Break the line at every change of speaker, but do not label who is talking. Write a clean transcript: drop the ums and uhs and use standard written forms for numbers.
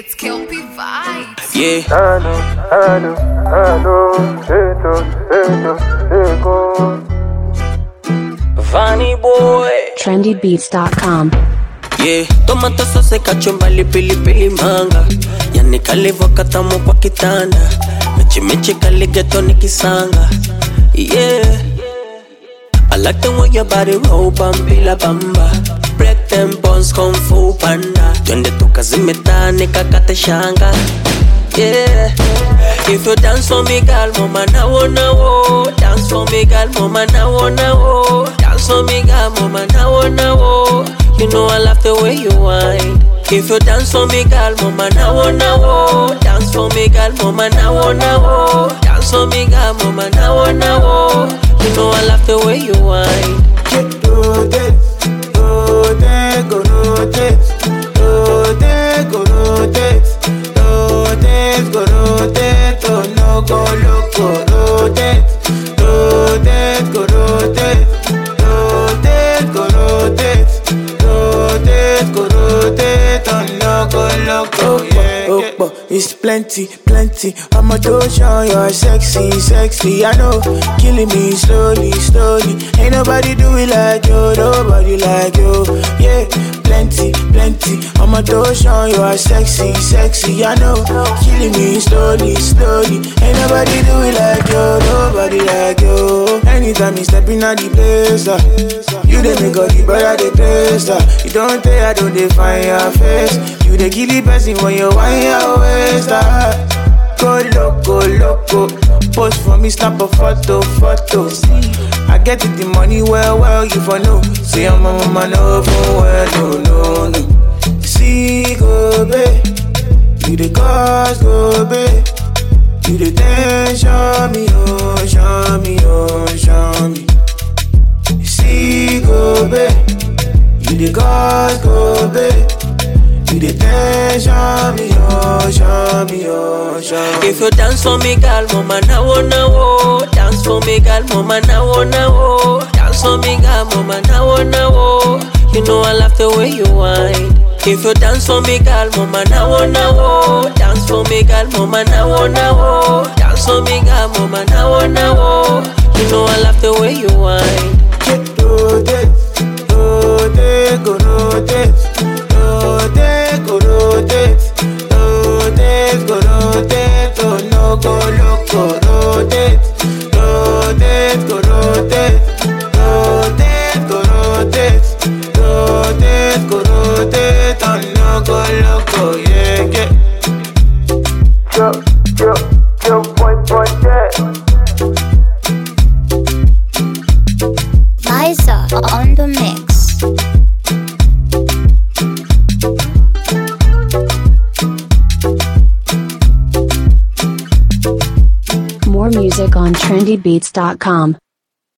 It's Kelpie Vibes.
Yeah. Vanny boy.
trendybeats.com.
Yeah, tomato sauce, kachumbali, pilipili manga. Yani kalivo katamu kwa kitanda. Mechi mechi kaligeto nikisanga. Yeah, I like the way your body roll, pampila bamba. Break them bones, kung fu panda. Twende tukazimeta, nikakate shanga. Yeah, if you dance for me, girl, mama na wo. Dance for me, girl, mama na wo. Dance for me, girl, mama na wo. You know I love the way you whine. If you dance for me, girl, mama na wo. Dance for me, girl, mama na wo. Dance for me, girl, mama na wo. You know I love the way you whine.
Rotate, rotate, go rotate, rotate, go rotate, rotate, go rotate, oh no go loco, rotate, rotate, go rotate, rotate, go rotate, rotate, go rotate, oh no go loco, yeah. It's plenty, plenty. I'm a ocean, you're sexy, sexy. I know, killing me slowly, slowly. Ain't nobody do it like you, nobody like you. Yeah, plenty, plenty. I'm a ocean, you're sexy, sexy. I know, killing me slowly, slowly. Ain't nobody do it like you, nobody like you. Anytime you step in at the place, you dey make all the brother the place. You don't tell, I don't define your face. You dey kill the person when you want your waist. Go loco, loco. Post for me, snap a photo. I get it, the money well, you for know. Say I'm a mama, no, for well, no. See, go, babe. You the cause, go, babe. You the dance, show me, oh, show me, oh, show me. See, go, babe. You the cause, go, babe. You the dance, show me, oh, show me, oh, show me.
If you dance for me, girl, mama na wo. Dance for me, girl, mama na wo. Dance for me, girl, mama na wo. You know I love the way you whine. If you dance for me, girl, mama na wo. Dance for me, girl, mama na wo. Dance for me, girl, mama na wo. You know I love the way you whine.
Rotate, rotate, go rotate. Rotate, go rotate, rotate, go rotate, oh no go loco, rotate, rotate, go rotate, rotate, go rotate, rotate, go rotate, oh no go loco, yeah, yeah. Yo, boy, yeah.
Liza on the mix. More music on trendybeats.com.